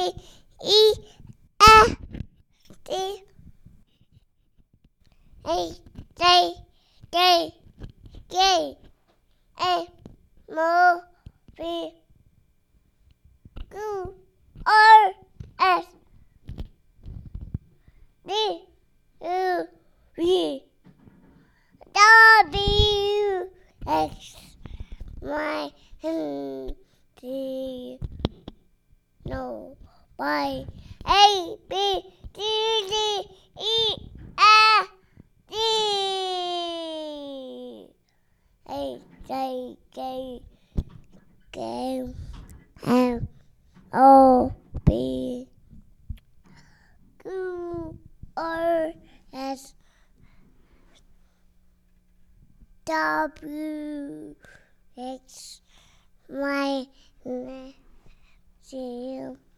E F D A J K K A M P Q R S D U V W X Y Z no Y A B C D E F G H J K K L O P Q R S W X Y Z